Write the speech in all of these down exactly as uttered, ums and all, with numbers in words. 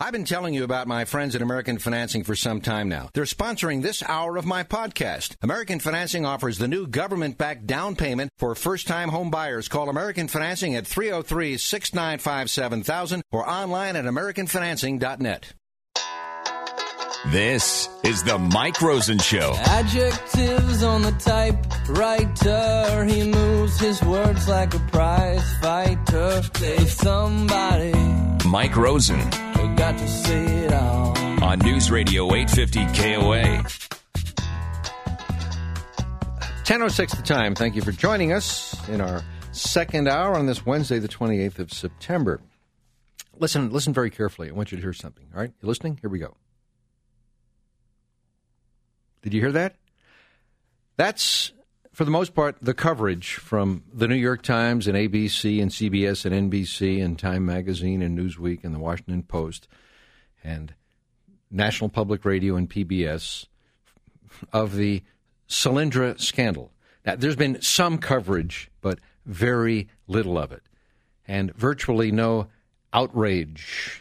I've been telling you about my friends at American Financing for some time now. They're sponsoring this hour of my podcast. American Financing offers the new government-backed down payment for first-time home buyers. Call American Financing at three oh three, six nine five, seven thousand or online at american financing dot net. This is the Mike Rosen Show. Adjectives on the typewriter. He moves his words like a prize fighter. Say somebody. Mike Rosen. We got to see it all. On News Radio eight fifty K O A. ten oh six the time. Thank you for joining us in our second hour on this Wednesday, the twenty-eighth of September. Listen, listen very carefully. I want you to hear something. All right? You listening? Here we go. Did you hear that? That's, for the most part, the coverage from the New York Times and A B C and C B S and N B C and Time Magazine and Newsweek and the Washington Post and National Public Radio and P B S of the Solyndra scandal. Now, there's been some coverage, but very little of it, and virtually no outrage.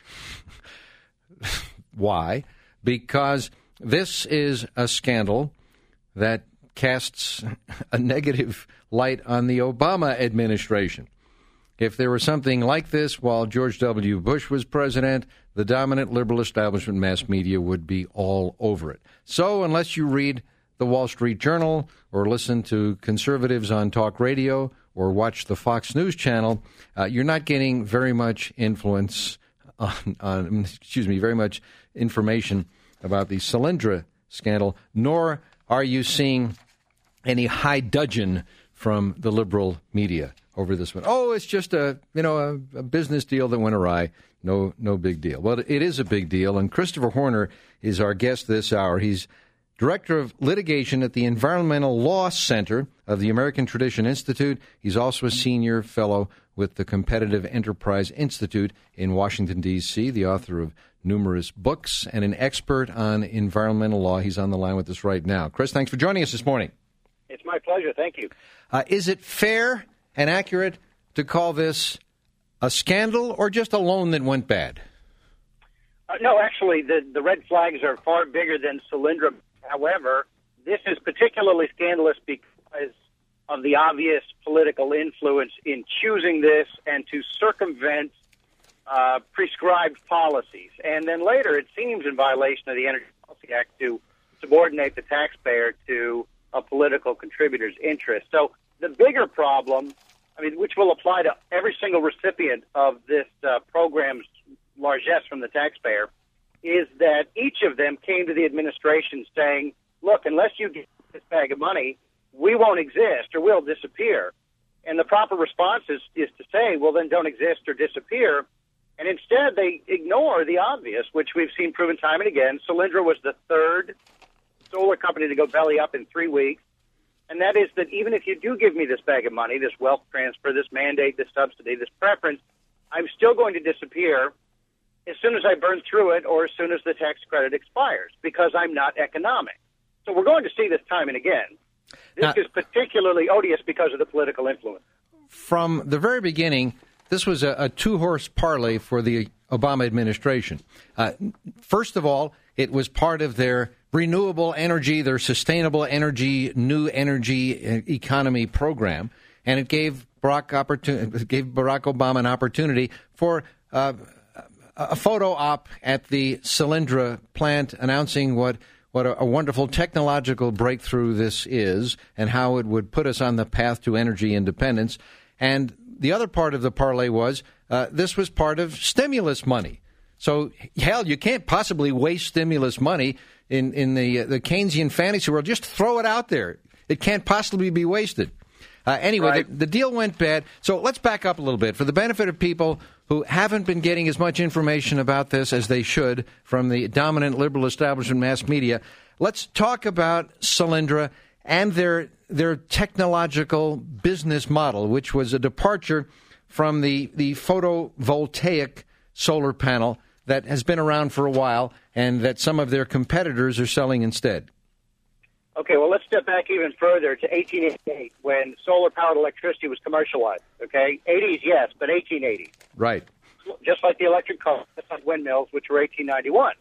Why? Because this is a scandal that casts a negative light on the Obama administration. If there was something like this while George W. Bush was president, the dominant liberal establishment mass media would be all over it. So unless you read the Wall Street Journal or listen to conservatives on talk radio or watch the Fox News channel, uh, you're not getting very much influence on, on, excuse me, very much information about the Solyndra scandal, nor are you seeing any high dudgeon from the liberal media over this one. Oh, it's just a, you know, a, a business deal that went awry. No, no big deal. Well, it is a big deal, and Christopher Horner is our guest this hour. He's Director of Litigation at the Environmental Law Center of the American Tradition Institute. He's also a senior fellow with the Competitive Enterprise Institute in Washington, D C, the author of numerous books and an expert on environmental law. He's on the line with us right now. Chris, thanks for joining us this morning. It's my pleasure. Thank you. Uh, is it fair and accurate to call this a scandal or just a loan that went bad? Uh, no, actually, the, the red flags are far bigger than Solyndra. However, this is particularly scandalous because of the obvious political influence in choosing this and to circumvent uh, prescribed policies. And then later, it seems in violation of the Energy Policy Act to subordinate the taxpayer to a political contributor's interest. So the bigger problem, I mean, which will apply to every single recipient of this uh, program's largesse from the taxpayer, is that each of them came to the administration saying, look, unless you get this bag of money, we won't exist or we'll disappear. And the proper response is, is to say, well, then don't exist or disappear. And instead, they ignore the obvious, which we've seen proven time and again. Solyndra was the third solar company to go belly up in three weeks. And that is that even if you do give me this bag of money, this wealth transfer, this mandate, this subsidy, this preference, I'm still going to disappear as soon as I burn through it or as soon as the tax credit expires because I'm not economic. So we're going to see this time and again. This now, is particularly odious because of the political influence. From the very beginning, this was a, a two-horse parlay for the Obama administration. Uh, first of all, it was part of their renewable energy, their sustainable energy, new energy economy program, and it gave Barack, opportun- it gave Barack Obama an opportunity for uh, a photo op at the Solyndra plant announcing what what a, a wonderful technological breakthrough this is and how it would put us on the path to energy independence. And the other part of the parlay was uh, this was part of stimulus money. So, hell, you can't possibly waste stimulus money in, in the, uh, the Keynesian fantasy world. Just throw it out there. It can't possibly be wasted. Uh, anyway, right. the, the deal went bad. So let's back up a little bit. For the benefit of people who haven't been getting as much information about this as they should from the dominant liberal establishment mass media, let's talk about Solyndra and their their technological business model, which was a departure from the, the photovoltaic solar panel that has been around for a while and that some of their competitors are selling instead. Okay, well, let's step back even further to eighteen eighty-eight when solar-powered electricity was commercialized, okay? eighties, yes, but eighteen eighty. Right. just like the electric car, just like windmills, which were eighteen ninety-one.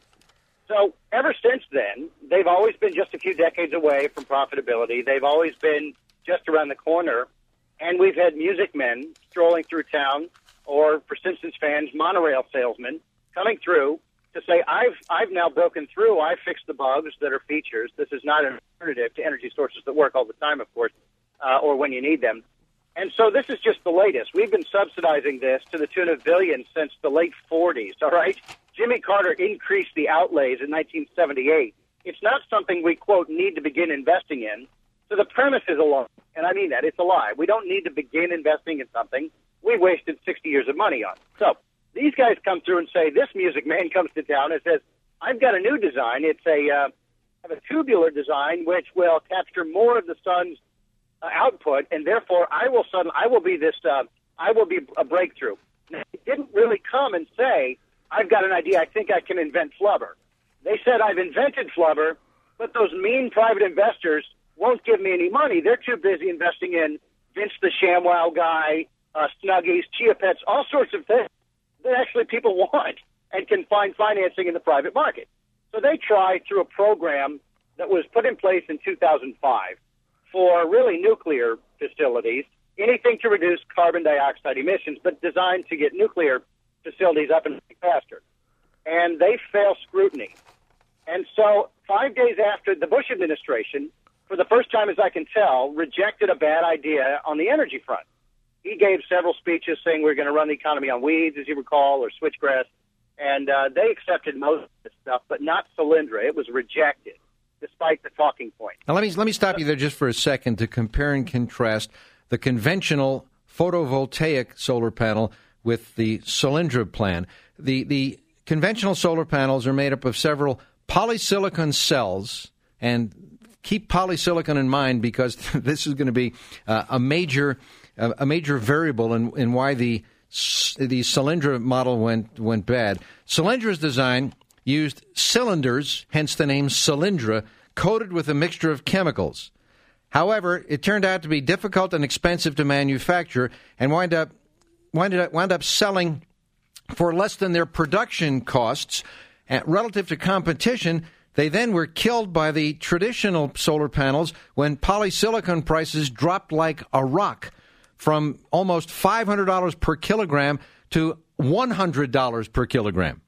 So ever since then, they've always been just a few decades away from profitability. They've always been just around the corner. And we've had music men strolling through town, or for Simpsons fans, monorail salesmen coming through to say, I've I've now broken through. I've fixed the bugs that are features. This is not an alternative to energy sources that work all the time, of course, uh, or when you need them. And so this is just the latest. We've been subsidizing this to the tune of billions since the late forties, all right? Jimmy Carter increased the outlays in nineteen seventy-eight. It's not something we, quote, need to begin investing in. So the premise is a lie, and I mean that. It's a lie. We don't need to begin investing in something we wasted sixty years of money on. So these guys come through and say, this music man comes to town and says, I've got a new design. It's a, uh, have a tubular design which will capture more of the sun's uh, output, and therefore I will sudden, I will be this, uh, I will be a breakthrough. Now, they didn't really come and say, I've got an idea. I think I can invent flubber. They said, I've invented flubber, but those mean private investors won't give me any money. They're too busy investing in Vince the ShamWow guy, uh, Snuggies, Chia Pets, all sorts of things that actually people want and can find financing in the private market. So they tried through a program that was put in place in two thousand five for really nuclear facilities, anything to reduce carbon dioxide emissions, but designed to get nuclear facilities up and faster. And they fail scrutiny. And so five days after the Bush administration, for the first time as I can tell, rejected a bad idea on the energy front. He gave several speeches saying we're going to run the economy on weeds, as you recall, or switchgrass, and uh, they accepted most of this stuff, but not Solyndra. It was rejected, despite the talking point. Now, let me, let me stop you there just for a second to compare and contrast the conventional photovoltaic solar panel with the Solyndra plan. The, the conventional solar panels are made up of several polysilicon cells, and keep polysilicon in mind because this is going to be uh, a major uh, a major variable in, in why the the Solyndra model went went bad. Solyndra's design used cylinders, hence the name Solyndra, coated with a mixture of chemicals. However, it turned out to be difficult and expensive to manufacture, and wind up wind up wound up selling for less than their production costs uh, relative to competition. They then were killed by the traditional solar panels when polysilicon prices dropped like a rock from almost five hundred dollars per kilogram to one hundred dollars per kilogram.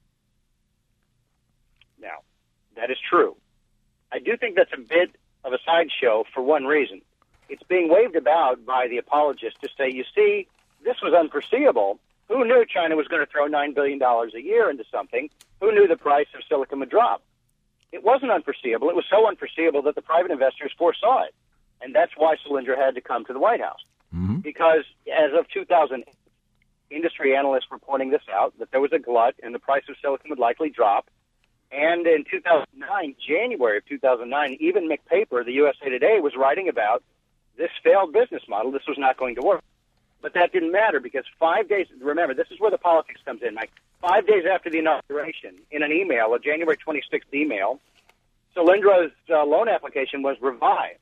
Now, that is true. I do think that's a bit of a sideshow for one reason. It's being waved about by the apologists to say, you see, this was unforeseeable. Who knew China was going to throw nine billion dollars a year into something? Who knew the price of silicon would drop? It wasn't unforeseeable. It was so unforeseeable that the private investors foresaw it. And that's why Solyndra had to come to the White House. Mm-hmm. Because as of two thousand eight, industry analysts were pointing this out, that there was a glut and the price of silicon would likely drop. And in two thousand nine, January of two thousand nine, even McPaper, the U S A Today, was writing about this failed business model. This was not going to work. But that didn't matter because five days, remember, this is where the politics comes in, Mike. Five days after the inauguration, in an email, a January twenty-sixth email, Solyndra's uh, loan application was revived.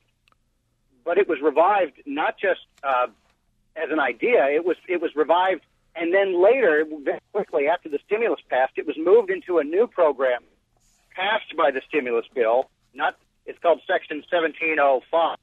But it was revived not just uh, as an idea, it was it was revived, and then later, very quickly after the stimulus passed, it was moved into a new program passed by the stimulus bill. Not it's called Section seventeen oh five,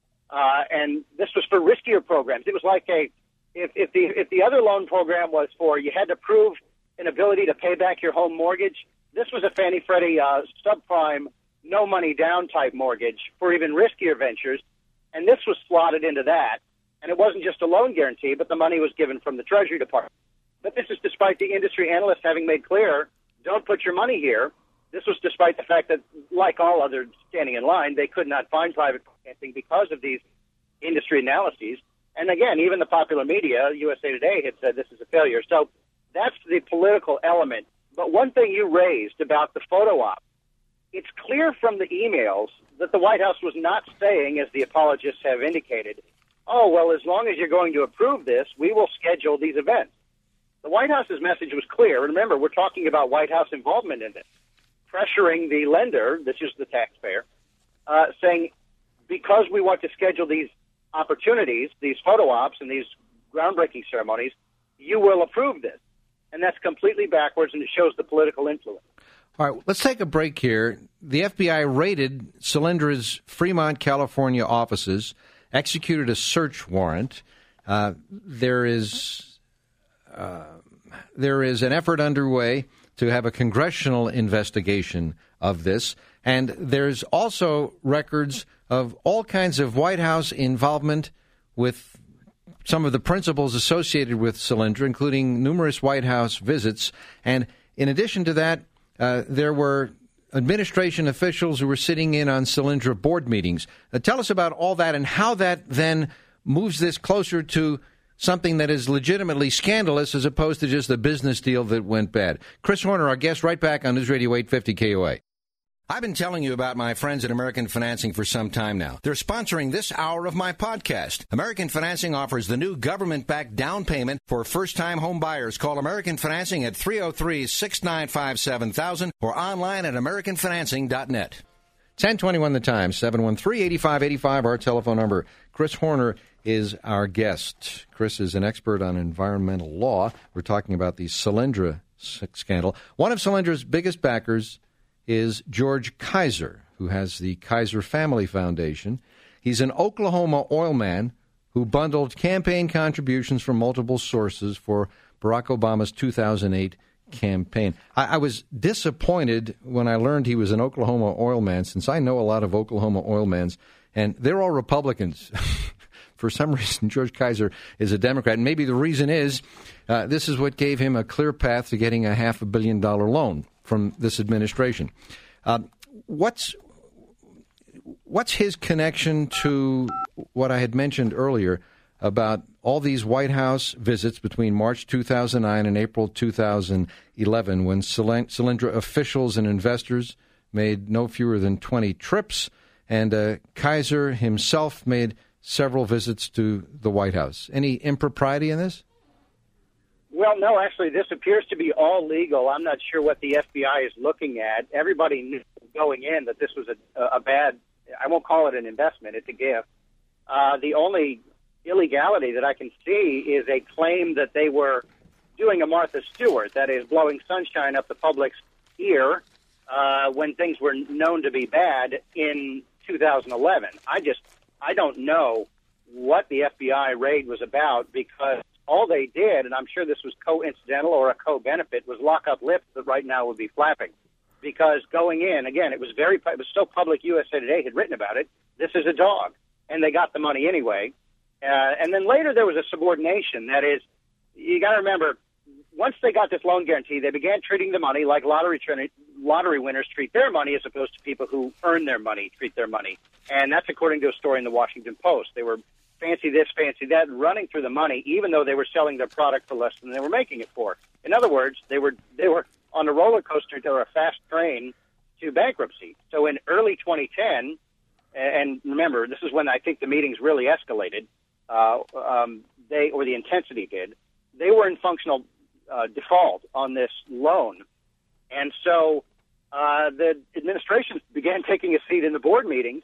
uh, and this was for riskier programs. It was like a if, if the if the other loan program was for you had to prove an ability to pay back your home mortgage, this was a Fannie Freddie uh, subprime, no money down type mortgage for even riskier ventures. And this was slotted into that. And it wasn't just a loan guarantee, but the money was given from the Treasury Department. But this is despite the industry analysts having made clear, don't put your money here. This was despite the fact that, like all others standing in line, they could not find private financing because of these industry analyses. And again, even the popular media, U S A Today, had said this is a failure. So that's the political element. But one thing you raised about the photo op, it's clear from the emails that the White House was not saying, as the apologists have indicated, oh, well, as long as you're going to approve this, we will schedule these events. The White House's message was clear. Remember, we're talking about White House involvement in this, pressuring the lender, this is the taxpayer, uh, saying, because we want to schedule these opportunities, these photo ops and these groundbreaking ceremonies, you will approve this. and that's completely backwards, and it shows the political influence. All right, let's take a break here. The F B I raided Solyndra's Fremont, California offices, executed a search warrant. Uh, there is uh, there is an effort underway to have a congressional investigation of this, and there's also records of all kinds of White House involvement with some of the principals associated with Solyndra, including numerous White House visits. And in addition to that, uh, there were administration officials who were sitting in on Solyndra board meetings. Uh, tell us about all that and how that then moves this closer to something that is legitimately scandalous as opposed to just a business deal that went bad. Chris Horner, our guest, right back on News Radio eight fifty K O A. I've been telling you about my friends at American Financing for some time now. They're sponsoring this hour of my podcast. American Financing offers the new government-backed down payment for first-time home buyers. Call American Financing at three oh three, six nine five, seven thousand or online at american financing dot net. ten twenty-one The Times, seven one three, eight five eight five, our telephone number. Chris Horner is our guest. Chris is an expert on environmental law. We're talking about the Solyndra scandal. One of Solyndra's biggest backers is George Kaiser, who has the Kaiser Family Foundation. He's an Oklahoma oil man who bundled campaign contributions from multiple sources for Barack Obama's two thousand eight campaign. I, I was disappointed when I learned he was an Oklahoma oil man, since I know a lot of Oklahoma oil men, and they're all Republicans. For some reason, George Kaiser is a Democrat, and maybe the reason is uh, this is what gave him a clear path to getting a half a billion dollar loan from this administration. Uh, what's what's his connection to what I had mentioned earlier about all these White House visits between March two thousand nine and April two thousand eleven, when Solyndra officials and investors made no fewer than twenty trips, and uh, Kaiser himself made several visits to the White House? Any impropriety in this? Well, no, actually, this appears to be all legal. I'm not sure what the F B I is looking at. Everybody knew going in that this was a, a bad, I won't call it an investment, it's a gift. Uh, the only illegality that I can see is a claim that they were doing a Martha Stewart, that is, blowing sunshine up the public's ear uh, when things were known to be bad in two thousand eleven. I just, I don't know what the F B I raid was about, because all they did, and I'm sure this was coincidental or a co-benefit, was lock up lips that right now would be flapping. Because going in, again, it was very, it was so public, U S A Today had written about it, this is a dog. And they got the money anyway. Uh, and then later there was a subordination. That is, you got to remember, once they got this loan guarantee, they began treating the money like lottery lottery winners treat their money, as opposed to people who earn their money treat their money. And that's according to a story in the Washington Post. They were fancy this, fancy that, running through the money, even though they were selling their product for less than they were making it for. In other words, they were they were on a roller coaster or a fast train to bankruptcy. So in early twenty ten, and remember, this is when I think the meetings really escalated, uh, um, they or the intensity did, they were in functional uh, default on this loan. And so uh, the administration began taking a seat in the board meetings,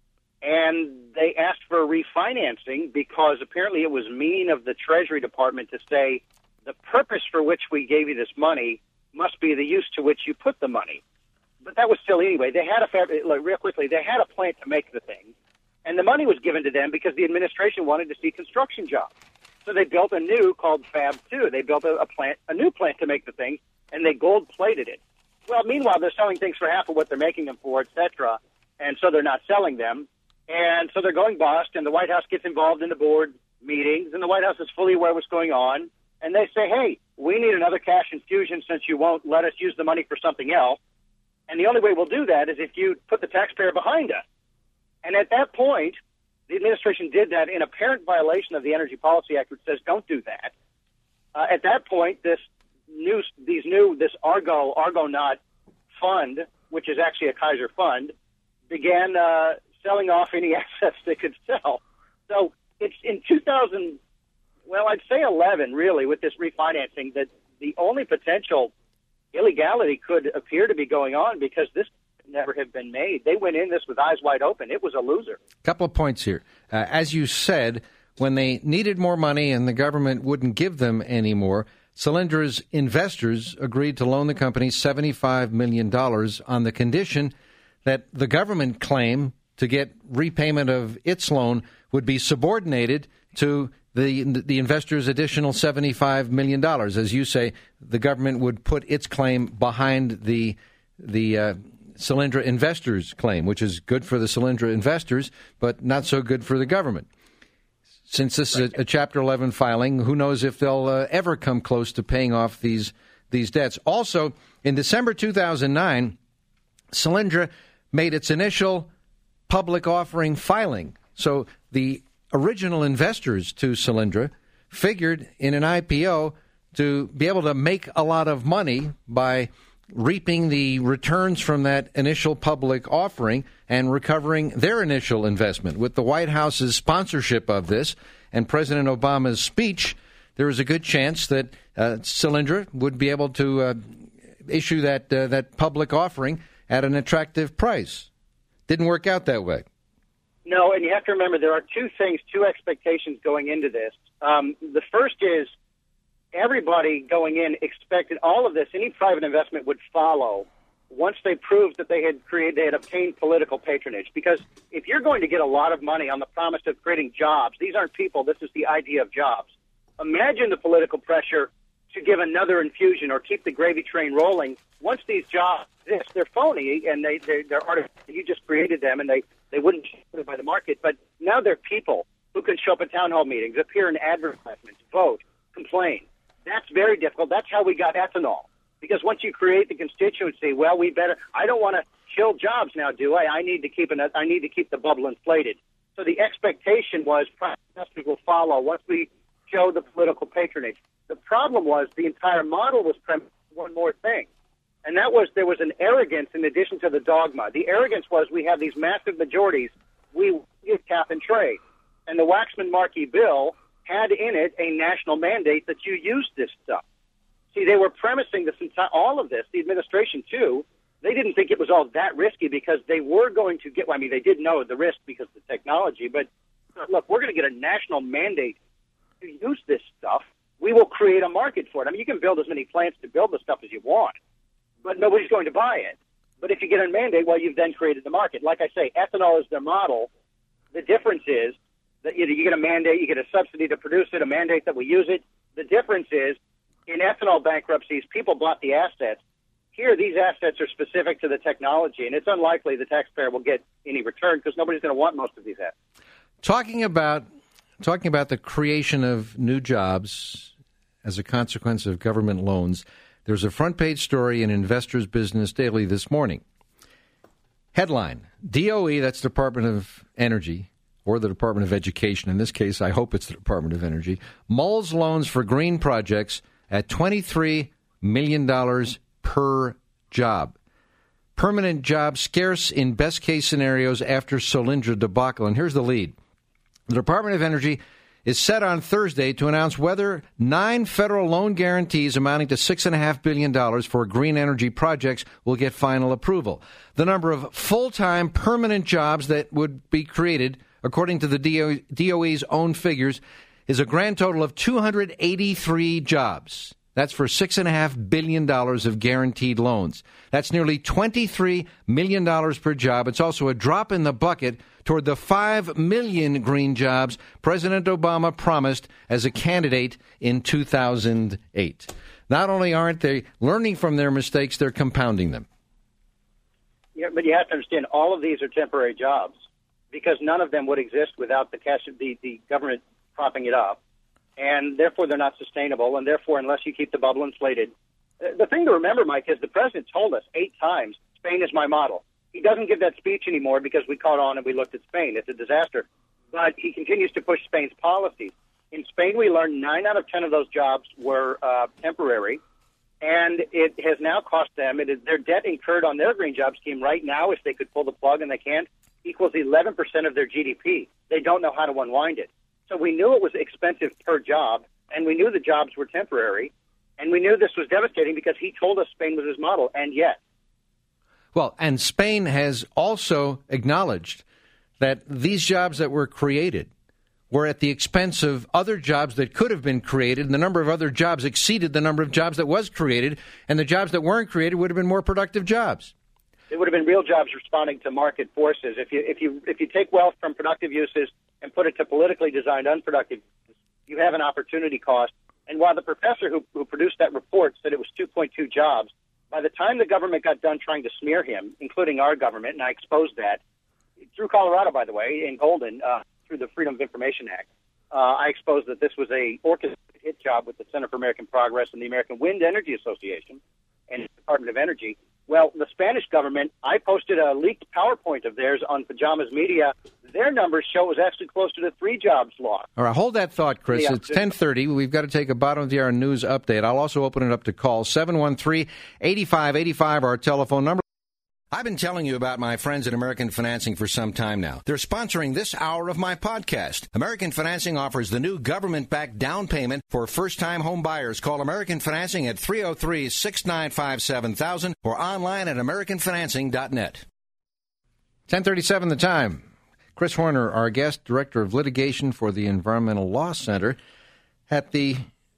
and they asked for refinancing because apparently it was mean of the Treasury Department to say the purpose for which we gave you this money must be the use to which you put the money. But that was silly anyway. They had a, like, real quickly, they had a plant to make the thing, and the money was given to them because the administration wanted to see construction jobs. So they built a new called Fab two. They built a, a plant, a new plant to make the thing, and they gold-plated it. Well, meanwhile, they're selling things for half of what they're making them for, et cetera, and so they're not selling them. And so they're going bust, and the White House gets involved in the board meetings, and the White House is fully aware of what's going on. And they say, hey, we need another cash infusion since you won't let us use the money for something else. And the only way we'll do that is if you put the taxpayer behind us. And at that point, the administration did that in apparent violation of the Energy Policy Act, which says don't do that. Uh, at that point, this new, these new, this Argo, Argonaut fund, which is actually a Kaiser fund, began uh, selling off any assets they could sell. So it's in two thousand, well, I'd say eleven, really, with this refinancing, that the only potential illegality could appear to be going on, because this could never have been made. They went in this with eyes wide open. It was a loser. A couple of points here. Uh, as you said, when they needed more money and the government wouldn't give them any more, Solindra's investors agreed to loan the company seventy-five million dollars on the condition that the government claim to get repayment of its loan would be subordinated to the the investors' additional seventy-five million dollars. As you say, the government would put its claim behind the the uh, Solyndra investors' claim, which is good for the Solyndra investors, but not so good for the government. Since this is a, a Chapter eleven filing, who knows if they'll uh, ever come close to paying off these these debts. Also, in December two thousand nine, Solyndra made its initial public offering filing. So the original investors to Solyndra figured in an I P O to be able to make a lot of money by reaping the returns from that initial public offering and recovering their initial investment. With the White House's sponsorship of this and President Obama's speech, there is a good chance that uh, Solyndra would be able to uh, issue that uh, that public offering at an attractive price. Didn't work out that way. No, and you have to remember there are two things, two expectations going into this. Um, the first is everybody going in expected all of this, any private investment would follow once they proved that they had created, they had obtained political patronage. Because if you're going to get a lot of money on the promise of creating jobs, these aren't people, this is the idea of jobs. Imagine the political pressure to give another infusion or keep the gravy train rolling. Once these jobs exist, they're phony and they, they're, they're artificial. You just created them and they, they wouldn't be by the market. But now they're people who can show up at town hall meetings, appear in advertisements, vote, complain. That's very difficult. That's how we got ethanol. Because once you create the constituency, well, we better. I don't want to kill jobs now, do I? I need to keep an, I need to keep the bubble inflated. So the expectation was private investors will follow once we show the political patronage. The problem was the entire model was premised on one more thing, and that was there was an arrogance in addition to the dogma. The arrogance was we have these massive majorities. We give cap and trade, and the Waxman-Markey bill had in it a national mandate that you use this stuff. See, they were premising this entire, all of this, the administration too. They didn't think it was all that risky because they were going to get, well, I mean, they did know the risk because of the technology, but look, we're going to get a national mandate to use this stuff. We will create a market for it. I mean, you can build as many plants to build the stuff as you want, but nobody's going to buy it. But if you get a mandate, well, you've then created the market. Like I say, ethanol is their model. The difference is that you get a mandate, you get a subsidy to produce it, a mandate that we use it. The difference is in ethanol bankruptcies, people bought the assets. Here, these assets are specific to the technology, and it's unlikely the taxpayer will get any return because nobody's going to want most of these assets. Talking about talking about the creation of new jobs as a consequence of government loans, there's a front-page story in Investors Business Daily this morning. Headline, D O E, that's Department of Energy, or the Department of Education. In this case, I hope it's the Department of Energy, mulls loans for green projects at twenty-three million dollars per job. Permanent jobs scarce in best-case scenarios after Solyndra debacle. And here's the lead. The Department of Energy is set on Thursday to announce whether nine federal loan guarantees amounting to six point five billion dollars for green energy projects will get final approval. The number of full-time permanent jobs that would be created, according to the D O E's own figures, is a grand total of two hundred eighty-three jobs. That's for six point five billion dollars of guaranteed loans. That's nearly twenty-three million dollars per job. It's also a drop in the bucket toward the five million green jobs President Obama promised as a candidate in two thousand eight. Not only aren't they learning from their mistakes, they're compounding them. Yeah, but you have to understand, all of these are temporary jobs because none of them would exist without the cash, the, the government propping it up. And therefore, they're not sustainable. And therefore, unless you keep the bubble inflated. The thing to remember, Mike, is the president told us eight times, Spain is my model. He doesn't give that speech anymore because we caught on and we looked at Spain. It's a disaster. But he continues to push Spain's policies. In Spain, we learned nine out of ten of those jobs were uh, temporary. And it has now cost them, it is, their debt incurred on their green job scheme right now, if they could pull the plug and they can't, equals eleven percent of their G D P. They don't know how to unwind it. So we knew it was expensive per job, and we knew the jobs were temporary, and we knew this was devastating because he told us Spain was his model, and yet. Well, and Spain has also acknowledged that these jobs that were created were at the expense of other jobs that could have been created, and the number of other jobs exceeded the number of jobs that was created, and the jobs that weren't created would have been more productive jobs. It would have been real jobs responding to market forces. If you if you if you take wealth from productive uses and put it to politically designed unproductive uses, you have an opportunity cost. And while the professor who, who produced that report said it was two point two jobs, by the time the government got done trying to smear him, including our government, and I exposed that, through Colorado, by the way, in Golden, uh, through the Freedom of Information Act, uh, I exposed that this was a orchestrated hit job with the Center for American Progress and the American Wind Energy Association and the Department of Energy. Well, the Spanish government, I posted a leaked PowerPoint of theirs on Pajamas Media. Their numbers show it was actually closer to three jobs lost. All right, hold that thought, Chris. Yeah, it's ten thirty. We've got to take a bottom-of-the-hour news update. I'll also open it up to calls. seven one three, eight five eight five, our telephone number. I've been telling you about my friends at American Financing for some time now. They're sponsoring this hour of my podcast. American Financing offers the new government-backed down payment for first-time home buyers. Call American Financing at three oh three, six nine five, seven thousand or online at american financing dot net. ten thirty-seven the time. Chris Horner, our guest, Director of Litigation for the Environmental Law Center at the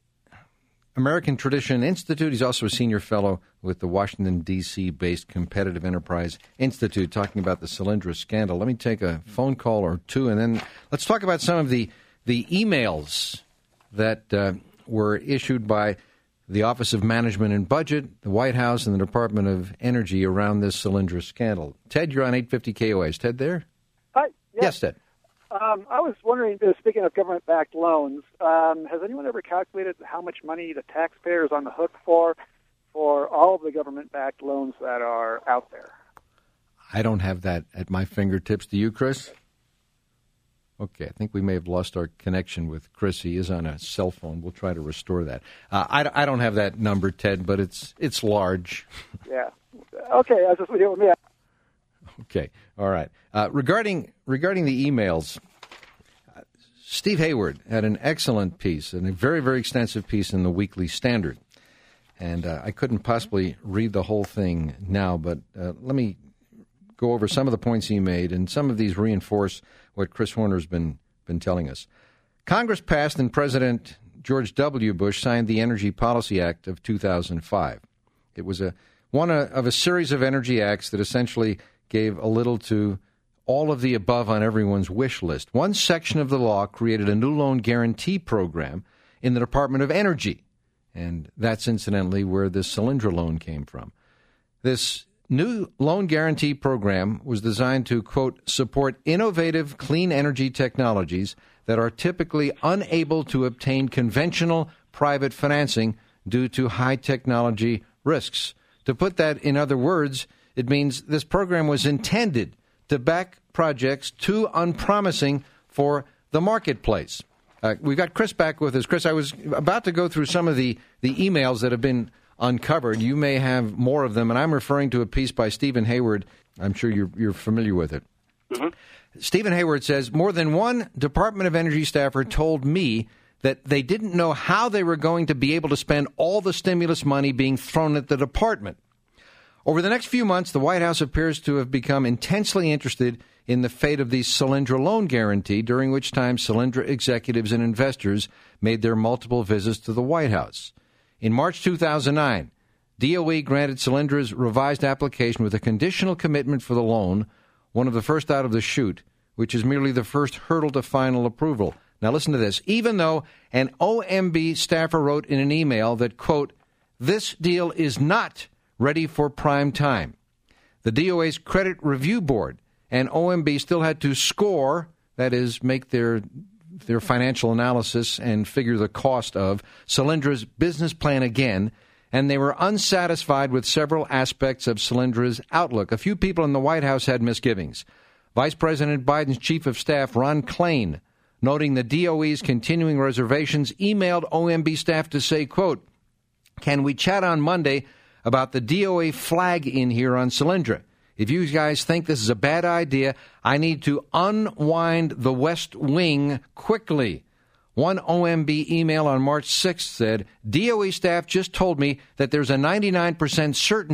American Tradition Institute. He's also a senior fellow with the Washington, D C-based Competitive Enterprise Institute, talking about the Solyndra scandal. Let me take a phone call or two, and then let's talk about some of the, the emails that uh, were issued by the Office of Management and Budget, the White House, and the Department of Energy around this Solyndra scandal. Ted, you're on eight fifty K O A. Is Ted there? Hi. Yes, yes Ted. Um, I was wondering, uh, speaking of government-backed loans, um, has anyone ever calculated how much money the taxpayer is on the hook for, for all of the government-backed loans that are out there? I don't have that at my fingertips. Do you, Chris? Okay, I think we may have lost our connection with Chris. He is on a cell phone. We'll try to restore that. Uh, I, I don't have that number, Ted, but it's it's large. Yeah. Okay, I was just with me. Okay, all right. Uh, regarding regarding the emails, uh, Steve Hayward had an excellent piece, and a very, very extensive piece in the Weekly Standard. And uh, I couldn't possibly read the whole thing now, but uh, let me go over some of the points he made, and some of these reinforce what Chris Horner's been, been telling us. Congress passed and President George W. Bush signed the Energy Policy Act of two thousand five. It was a one of a series of energy acts that essentially gave a little to all of the above on everyone's wish list. One section of the law created a new loan guarantee program in the Department of Energy, and that's incidentally where this Solyndra loan came from. This new loan guarantee program was designed to, quote, support innovative clean energy technologies that are typically unable to obtain conventional private financing due to high technology risks. To put that in other words, it means this program was intended to back projects too unpromising for the marketplace. Uh, we've got Chris back with us. Chris, I was about to go through some of the, the emails that have been uncovered. You may have more of them, and I'm referring to a piece by Stephen Hayward. I'm sure you're, you're familiar with it. Mm-hmm. Stephen Hayward says, more than one Department of Energy staffer told me that they didn't know how they were going to be able to spend all the stimulus money being thrown at the department. Over the next few months, the White House appears to have become intensely interested in the fate of the Solyndra loan guarantee, during which time Solyndra executives and investors made their multiple visits to the White House. In March two thousand nine, D O E granted Solyndra's revised application with a conditional commitment for the loan, one of the first out of the chute, which is merely the first hurdle to final approval. Now listen to this. Even though an O M B staffer wrote in an email that, quote, this deal is not ready for prime time. The D O A's Credit Review Board and O M B still had to score, that is, make their their financial analysis and figure the cost of Solyndra's business plan again, and they were unsatisfied with several aspects of Solyndra's outlook. A few people in the White House had misgivings. Vice President Biden's Chief of Staff, Ron Klain, noting the D O E's continuing reservations, emailed O M B staff to say, quote, can we chat on Monday about the D O A flag in here on Solyndra? If you guys think this is a bad idea, I need to unwind the West Wing quickly. One O M B email on March sixth said, D O E staff just told me that there's a ninety-nine percent certainty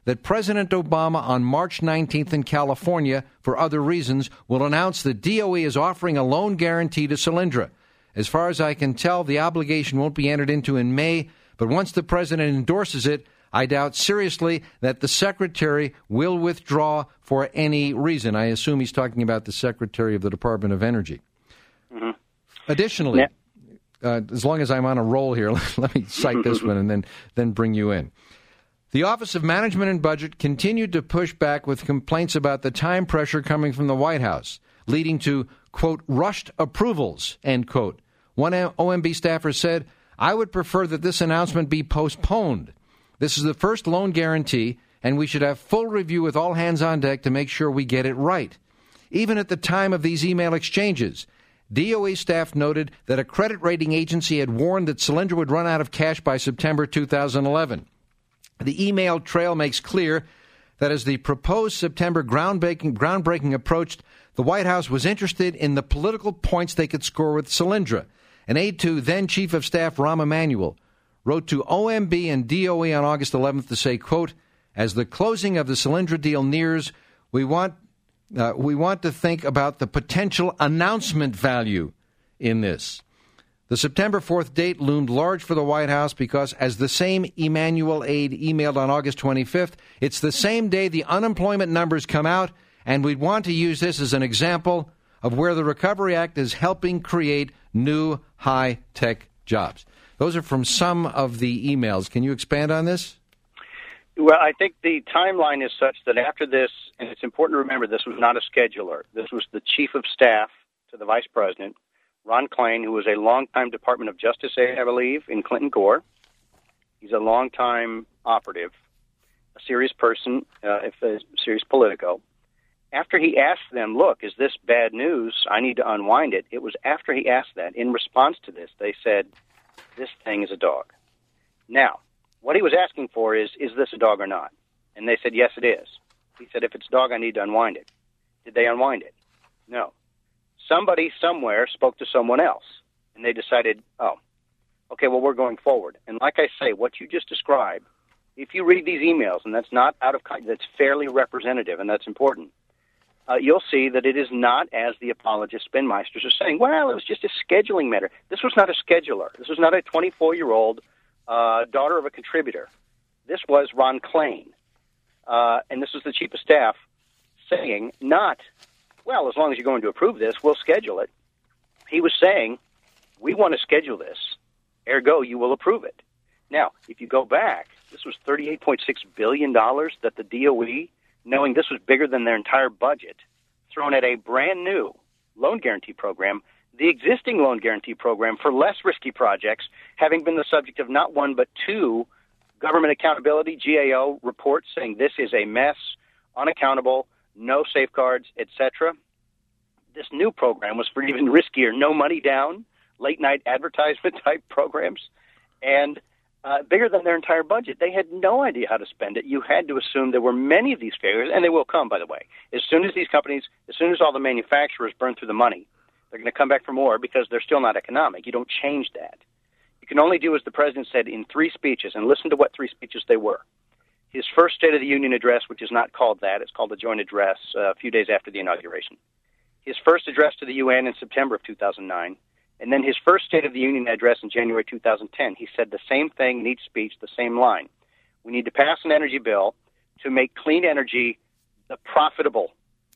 that President Obama on March nineteenth in California, for other reasons, will announce the D O E is offering a loan guarantee to Solyndra. As far as I can tell, the obligation won't be entered into in May, but once the president endorses it, I doubt seriously that the secretary will withdraw for any reason. I assume he's talking about the Secretary of the Department of Energy. Mm-hmm. Additionally, yeah. uh, as long as I'm on a roll here, let me cite this one and then, then bring you in. The Office of Management and Budget continued to push back with complaints about the time pressure coming from the White House, leading to, quote, rushed approvals, end quote. One O M B staffer said, I would prefer that this announcement be postponed. This is the first loan guarantee, and we should have full review with all hands on deck to make sure we get it right. Even at the time of these email exchanges, D O E staff noted that a credit rating agency had warned that Solyndra would run out of cash by September two thousand eleven. The email trail makes clear that as the proposed September groundbreaking, groundbreaking approached, the White House was interested in the political points they could score with Solyndra. An aide to then Chief of Staff Rahm Emanuel wrote to O M B and D O E on August eleventh to say, quote, as the closing of the Solyndra deal nears, we want uh, we want to think about the potential announcement value in this. The September fourth date loomed large for the White House because, as the same Emanuel aide emailed on August twenty-fifth, it's the same day the unemployment numbers come out, and we'd want to use this as an example of where the Recovery Act is helping create new high-tech jobs. Those are from some of the emails. Can you expand on this? Well, I think the timeline is such that after this, and it's important to remember this was not a scheduler. This was the chief of staff to the vice president, Ron Klain, who was a longtime Department of Justice aide, I believe, in Clinton Gore. He's a longtime operative, a serious person, uh, if a serious politico. After he asked them, look, is this bad news? I need to unwind it. It was after he asked that. In response to this, they said, this thing is a dog. Now, what he was asking for is, is this a dog or not? And they said, yes, it is. He said, if it's a dog, I need to unwind it. Did they unwind it? No. Somebody somewhere spoke to someone else, and they decided, oh, okay, well, we're going forward. And like I say, what you just described, if you read these emails, and that's not out of that's fairly representative, and that's important, uh, you'll see that it is not as the apologist spinmeisters are saying, well, it was just a scheduling matter. This was not a scheduler. This was not a twenty-four-year-old uh, daughter of a contributor. This was Ron Klain, uh, and this was the chief of staff saying not, well, as long as you're going to approve this, we'll schedule it. He was saying, we want to schedule this, ergo, you will approve it. Now, if you go back, this was thirty-eight point six billion dollars that the D O E, knowing this was bigger than their entire budget, thrown at a brand-new loan guarantee program, the existing loan guarantee program for less risky projects, having been the subject of not one but two government accountability, G A O, reports saying this is a mess, unaccountable, no safeguards, et cetera. This new program was for even riskier, no money down, late-night advertisement-type programs, and uh, bigger than their entire budget. They had no idea how to spend it. You had to assume there were many of these failures, and they will come, by the way. As soon as these companies, as soon as all the manufacturers burn through the money, they're going to come back for more because they're still not economic. You don't change that. You can only do, as the president said, in three speeches, and listen to what three speeches they were. His first State of the Union address, which is not called that, it's called the Joint Address, uh, a few days after the inauguration. His first address to the U N in September of two thousand nine, and then his first State of the Union address in January two thousand ten. He said the same thing in each speech, the same line. We need to pass an energy bill to make clean energy the profitable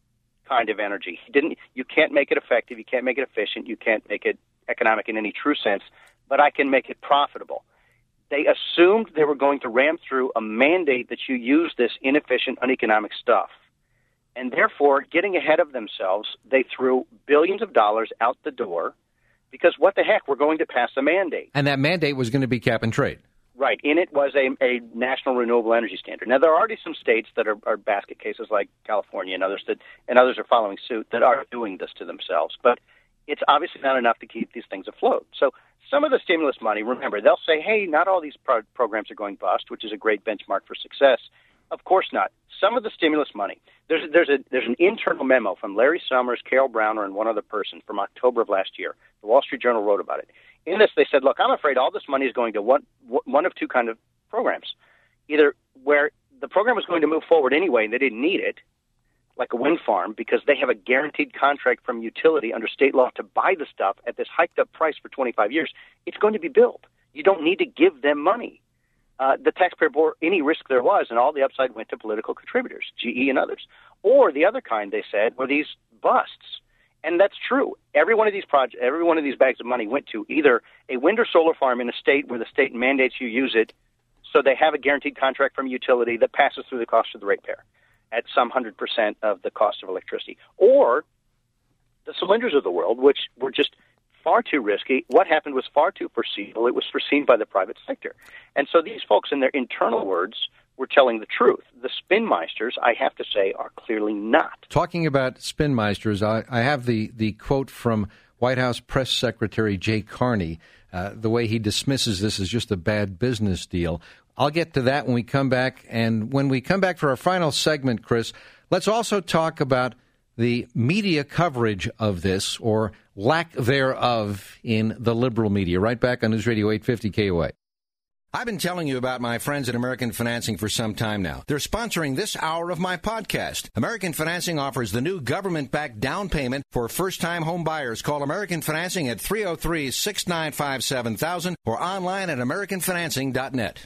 kind of energy. He didn't. You can't make it effective. You can't make it efficient. You can't make it economic in any true sense, but I can make it profitable. They assumed they were going to ram through a mandate that you use this inefficient, uneconomic stuff. And therefore, getting ahead of themselves, they threw billions of dollars out the door because what the heck, we're going to pass a mandate. And that mandate was going to be cap and trade. Right. In it was a, a national renewable energy standard. Now, there are already some states that are, are basket cases like California and others that, and others are following suit that are doing this to themselves. But it's obviously not enough to keep these things afloat. So some of the stimulus money, remember, they'll say, hey, not all these pro- programs are going bust, which is a great benchmark for success. Of course not. Some of the stimulus money, there's there's a there's an internal memo from Larry Summers, Carol Browner, and one other person from October of last year. The Wall Street Journal wrote about it. In this, they said, look, I'm afraid all this money is going to one one of two kind of programs, either where the program was going to move forward anyway, and they didn't need it, like a wind farm, because they have a guaranteed contract from utility under state law to buy the stuff at this hiked-up price for twenty-five years. It's going to be built. You don't need to give them money. Uh, the taxpayer bore any risk there was, and all the upside went to political contributors, G E and others. Or the other kind, they said, were these busts. And that's true. Every one of these projects, every one of these bags of money went to either a wind or solar farm in a state where the state mandates you use it, so they have a guaranteed contract from utility that passes through the cost of the ratepayer at some hundred percent of the cost of electricity. Or the Solyndras of the world, which were just far too risky. What happened was far too foreseeable. It was foreseen by the private sector. And so these folks, in their internal words, were telling the truth. The spinmeisters, I have to say, are clearly not. Talking about spinmeisters, I, I have the, the quote from White House Press Secretary Jay Carney, uh, the way he dismisses this as just a bad business deal. I'll get to that when we come back. And when we come back for our final segment, Chris, let's also talk about the media coverage of this, or lack thereof, in the liberal media. Right back on News Radio eight fifty K O A. I've been telling you about my friends at American Financing for some time now. They're sponsoring this hour of my podcast. American Financing offers the new government-backed down payment for first-time home buyers. Call American Financing at three oh three, six nine five, seven thousand or online at american financing dot net.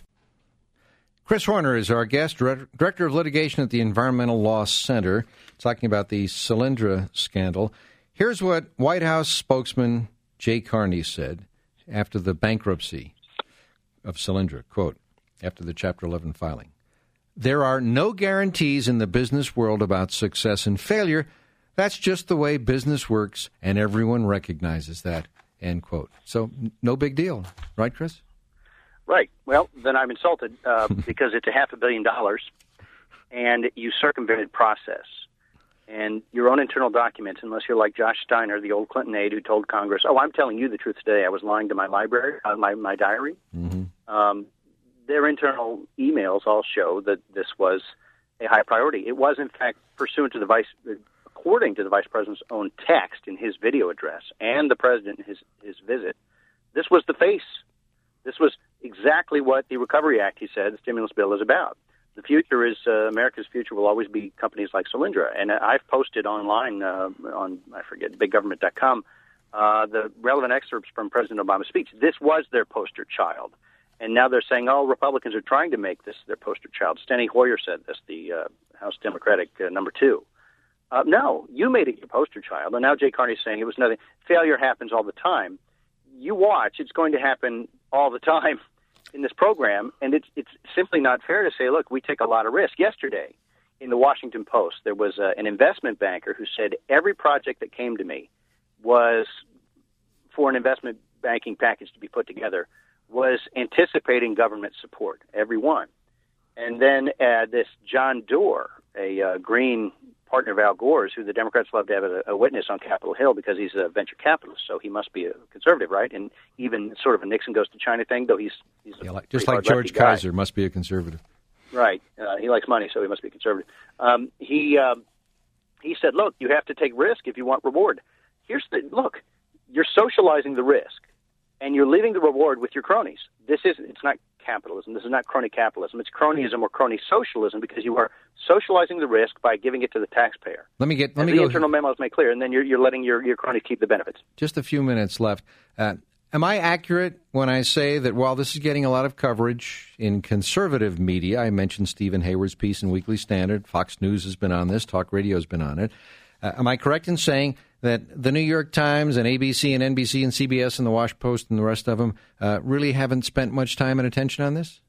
Chris Horner is our guest, Director of Litigation at the Environmental Law Center, talking about the Solyndra scandal. Here's what White House spokesman Jay Carney said after the bankruptcy of Solyndra, quote, after the Chapter eleven filing. There are no guarantees in the business world about success and failure. That's just the way business works, and everyone recognizes that, end quote. So no big deal, right, Chris? Right. Well, then I'm insulted uh, because it's a half a billion dollars, and you circumvented process. And your own internal documents, unless you're like Josh Steiner, the old Clinton aide who told Congress, oh, I'm telling you the truth today, I was lying to my library, uh, my, my diary. Mm-hmm. Um, their internal emails all show that this was a high priority. It was, in fact, pursuant to the vice, according to the vice president's own text in his video address and the president in his, his visit, this was the face. This was exactly what the Recovery Act, he said, the stimulus bill is about. The future is, uh, America's future will always be companies like Solyndra. And I've posted online uh, on, I forget, big government dot com, uh, the relevant excerpts from President Obama's speech. This was their poster child. And now they're saying, oh, Republicans are trying to make this their poster child. Steny Hoyer said this, the uh, House Democratic uh, number two. Uh, no, you made it your poster child. And now Jay Carney's saying it was nothing. Failure happens all the time. You watch, it's going to happen all the time in this program, and it's it's simply not fair to say, look, we take a lot of risk. Yesterday, in the Washington Post, there was uh, an investment banker who said every project that came to me was, for an investment banking package to be put together, was anticipating government support, every one. And then uh, this John Doerr, a uh, Green partner of Al Gore's, who the Democrats love to have a, a witness on Capitol Hill because he's a venture capitalist, so he must be a conservative, right? And even sort of a Nixon goes to China thing, though he's, he's yeah, like, just like George Kaiser guy. Must be a conservative. Right. Uh, he likes money, so he must be conservative. Um, he um, he said, look, you have to take risk if you want reward. Here's the look, you're socializing the risk, and you're leaving the reward with your cronies. This is it's not capitalism. This is not crony capitalism. It's cronyism or crony socialism, because you are socializing the risk by giving it to the taxpayer. Let me get. Let As me the go. internal memos make clear, and then you're you're letting your your cronies keep the benefits. Just a few minutes left. Uh, am I accurate when I say that while this is getting a lot of coverage in conservative media, I mentioned Stephen Hayward's piece in Weekly Standard, Fox News has been on this, Talk Radio has been on it. Uh, am I correct in saying that the New York Times and A B C and N B C and C B S and the Wash Post and the rest of them uh, really haven't spent much time and attention on this?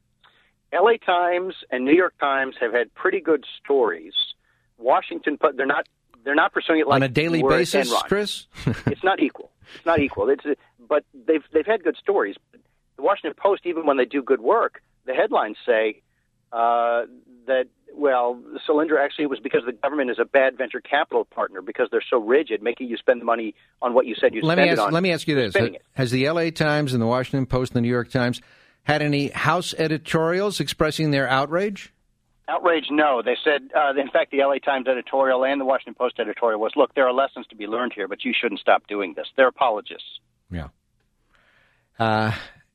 L A Times and New York Times have had pretty good stories. Washington, but they're not they're not pursuing it like on a daily basis, Chris. It's not equal. It's not equal. It's but they've they've had good stories. The Washington Post, even when they do good work, the headlines say uh, that. Well, Solyndra actually was because the government is a bad venture capital partner because they're so rigid, making you spend the money on what you said you'd let spend me ask, it on. Let me ask you this. Has the L A Times and the Washington Post and the New York Times had any House editorials expressing their outrage? Outrage, no. They said, uh, in fact, the L A Times editorial and the Washington Post editorial was, look, there are lessons to be learned here, but you shouldn't stop doing this. They're apologists. Yeah. Uh,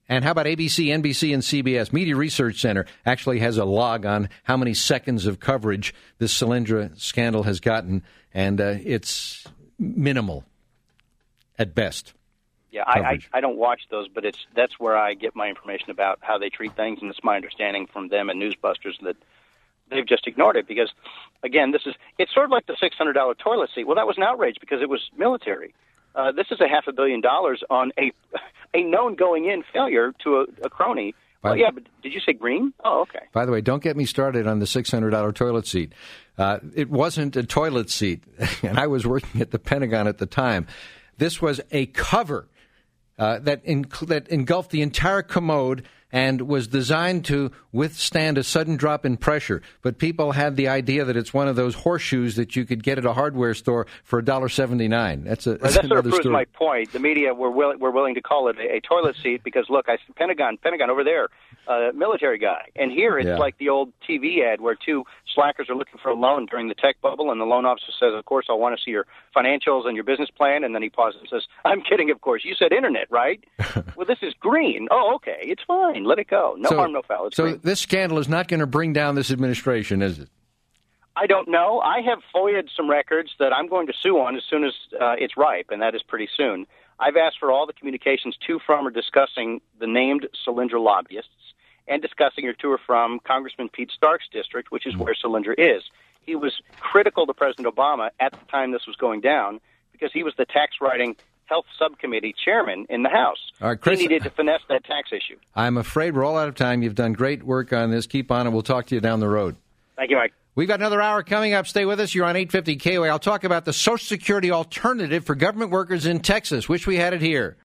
And how about A B C, N B C, and C B S? Media Research Center actually has a log on how many seconds of coverage this Solyndra scandal has gotten, and uh, it's minimal at best. Yeah, I, I I don't watch those, but it's that's where I get my information about how they treat things, and it's my understanding from them and Newsbusters that they've just ignored it because, again, this is it's sort of like the six hundred dollars toilet seat. Well, that was an outrage because it was military. Uh, this is a half a billion dollars on a a known going-in failure to a, a crony. Well, yeah, but did you say green? Oh, okay. By the way, don't get me started on the six hundred dollars toilet seat. Uh, it wasn't a toilet seat, and I was working at the Pentagon at the time. This was a cover uh, that, inc- that engulfed the entire commode and was designed to withstand a sudden drop in pressure. But people had the idea that it's one of those horseshoes that you could get at a hardware store for one dollar seventy-nine. That's a that's well, that sort of another proves story. my point. The media were willing were willing to call it a, a toilet seat because look, I Pentagon Pentagon over there, uh, military guy, and here it's Yeah. like the old T V ad where two slackers are looking for a loan during the tech bubble, and the loan officer says, "Of course, I want to see your financials and your business plan," and then he pauses and says, "I'm kidding, of course. You said internet, right?" Well, this is green. Oh, okay, it's fine. Let it go. No So- harm, no foul. It's So green. this scandal is not going to bring down this administration, is it? I don't know. I have FOIA'd some records that I'm going to sue on as soon as uh, it's ripe, and that is pretty soon. I've asked for all the communications to, from, or discussing the named Solyndra lobbyists and discussing or to or from Congressman Pete Stark's district, which is where Solyndra is. He was critical to President Obama at the time this was going down because he was the tax writing health subcommittee chairman in the House. All right, Chris, he needed to finesse that tax issue. I'm afraid we're all out of time. You've done great work on this. Keep on, and we'll talk to you down the road. Thank you, Mike. We've got another hour coming up. Stay with us. You're on eight fifty K O A. I'll talk about the Social Security alternative for government workers in Texas. Wish we had it here.